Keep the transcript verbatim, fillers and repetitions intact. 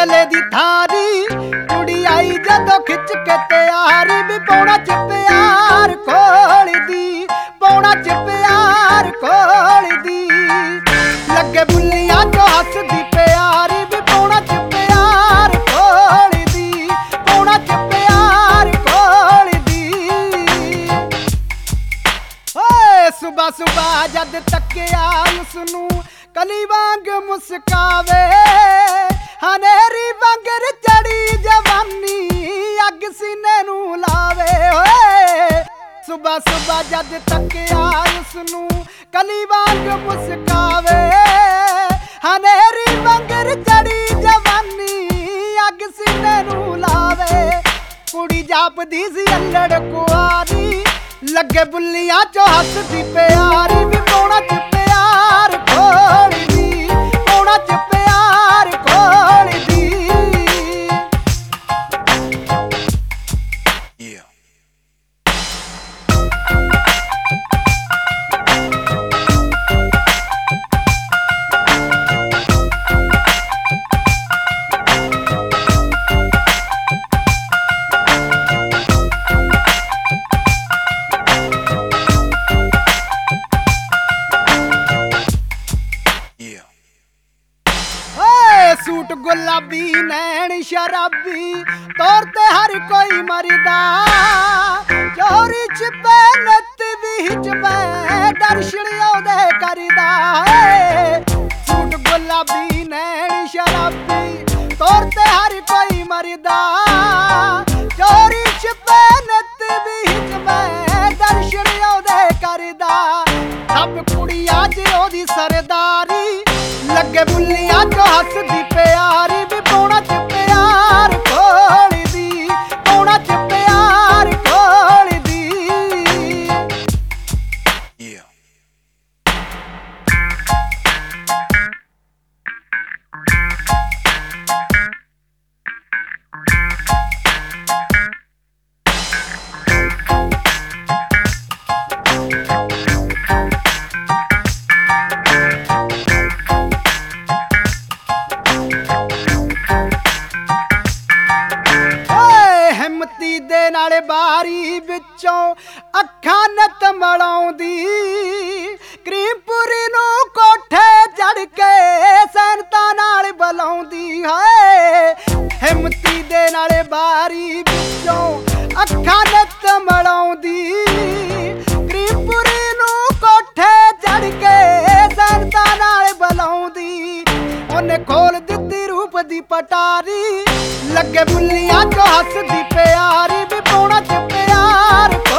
ਬਦਲੇ ਦੀ ਥਾਰੀ ਕੁੜੀ ਆਈ ਜਦੋਂ ਖਿੱਚ ਕੇ ਤਿਆਰੀ ਵੀ ਪੌਣਾ ਚ ਪਿਆਰ ਖੋਲਦੀ ਪੌਣਾ ਚ ਪਿਆਰ ਖੋਲਦੀ ਲੱਗੇ ਬੁੱਲੀਆਂ ਚੋਂ ਹੱਸਦੀ ਪਿਆਰੀ ਵੀ ਪੌਣਾ ਚ ਪਿਆਰ ਖੋਲਦੀ ਪੌਣਾ ਚ ਪਿਆਰ ਖੋਲਦੀ ਓਏ ਸੁਬਾ ਸੁਬਾ ਜਦ ਤੱਕਿਆ ਉਸਨੂੰ ਕਲੀ ਵਾਂਗ ਮੁਸਕਾਵੇ ਹਨੇਰੀ ਵਾਂਗਰ ਚੜੀ ਜਵਾਨੀ ਅੱਗ ਸੀਨੇ ਨੂੰ ਲਾਵੇ ਓਏ ਸੁਬਾ ਸੁਬਾ ਜਦ ਤੱਕਿਆ ਉਸਨੂੰ ਕਲੀ ਵਾਂਗ ਮੁਸਕਾਵੇ ਹਨੇਰੀ ਵਾਂਗਰ ਚੜੀ ਜਵਾਨੀ ਅੱਗ ਸੀਨੇ ਨੂੰ ਲਾਵੇ ਕੁੜੀ ਜਾਪਦੀ ਸੀ ਅਲੜ ਕੁਆਰੀ ਲੱਗੇ ਬੁੱਲੀਆਂ ਚੋਂ ਹੱਸਦੀ ਪਿਆਰੀ ਵੀ ਪੌਣਾ ਚ ਪਿਆਰ ਖੋਲਦੀ ਪੌਣਾ ਚ ਪਿਆਰ ਖੋਲਦੀ yeah. सूट गुलाबी नैन शराबी तौर ते हर कोई मरदा चोरी छिपे नत बीच में दर्शन ओदे करदा सूट गुलाबी नैन शराबी तौर ते हर कोई मरदा चोरी छिपे नत बीच में दर्शन ओदे करदा सब कुड़ियां च ओदी सरदारी ਲੱਗੇ ਬੁੱਲੀਆਂ ਚੋਂ ਹੱਸਦੀ ਪਿਆਰੀ ਵੀ ਪੌਣਾ ਚ ਪਿਆਰ ਖੋਲਦੀ ਪੌਣਾ ਚ ਪਿਆਰ ਖੋਲਦੀ yeah. ਦੇ ਨਾਲੇ ਬਾਰੀ ਵਿੱਚੋਂ ਅੱਖਾਂ ਨਤ ਮਲਾਉਂਦੀ ਕਰੀਮਪੁਰੀ ਨੂੰ ਕੋਠੇ ਚੜ ਕੇ ਸੈਨਤਾ ਨਾਲ ਬੁਲਾਉਂਦੀ ਹੈ ਹਿੰਮਤੀ ਦੇ ਨਾਲੇ ਬਾਰੀ ਵਿੱਚੋਂ ਅੱਖਾਂ ਨਤ ਮਲਾਉਂਦੀ ਕਰੀਮਪੁਰੀ ਨੂੰ ਕੋਠੇ ਚੜ ਕੇ ਸੈਨਤਾ ਨਾਲ ਬੁਲਾਉਂਦੀ ਉਹਨੇ ਖੋਲ ਦਿੱਤੀ ਰੂਪ ਦੀ ਪਟਾਰੀ ਲੱਗੇ ਬੁੱਲੀਆਂ ਚੋਂ ਹੱਸਦੀ ਪਿਆਰੀ ਵੀ ਪੌਣਾ ਚ ਪਿਆਰ